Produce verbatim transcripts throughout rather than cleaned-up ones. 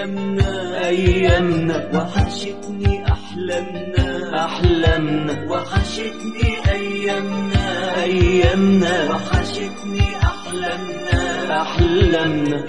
أيامنا أيامنا وحشتني أحلامنا أحلامنا وحشتني أيامنا أيامنا وحشتني أحلامنا أحلامنا.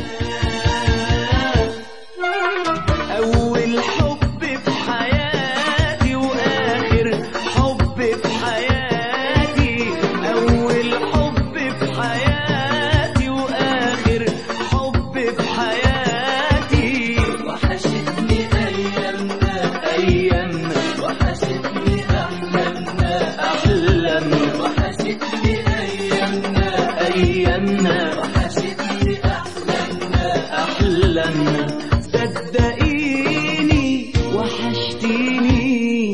أول حب في حياتي وآخر حب في حياتي، أول حب في حياتي وآخر حب في حياتي. وحشتني أيامنا أيامنا وحشتني أحلامنا أحلامنا وحشتني أيامنا أيامنا وحشتني أحلامنا أحلامنا. صدقيني وحشتيني.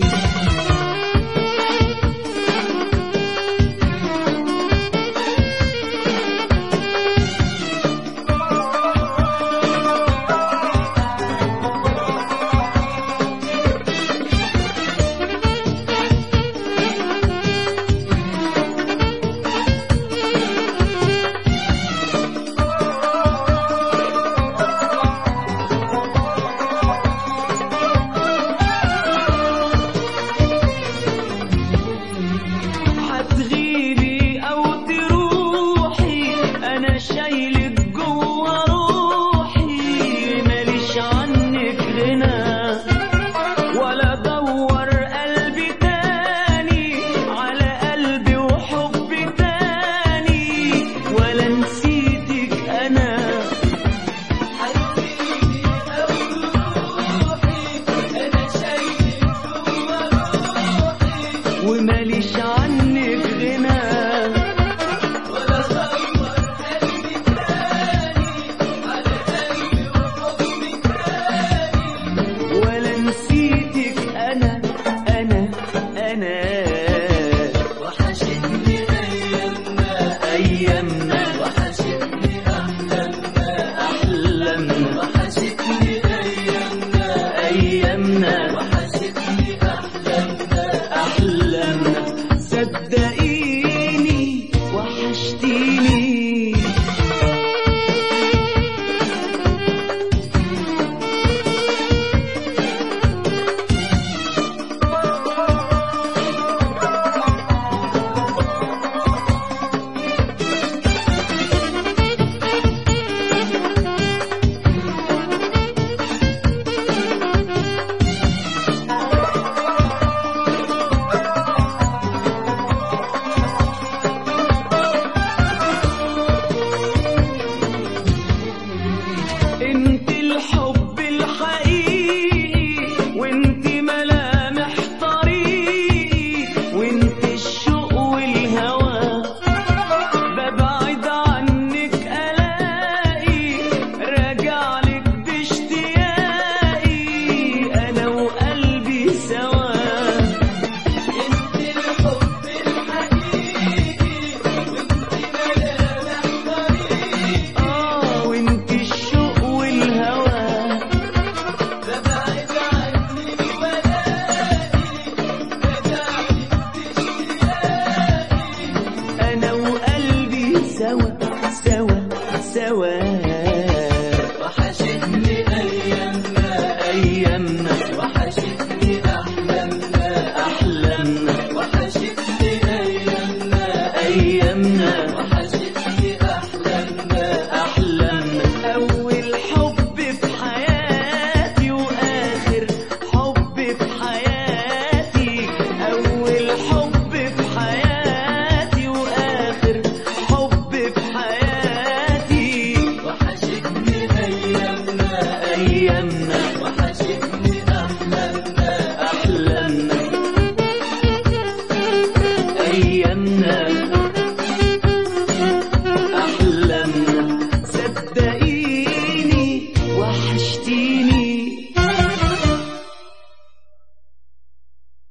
هتغيبي أو تروحي أنا شايلك جوا روحي، ماليش عنك غنى ولا دور قلبي تاني على قلبي وحب تاني ولا نسيتك أنا. هتغيبي أو تروحي أنا شايلك جوا روحي وماليش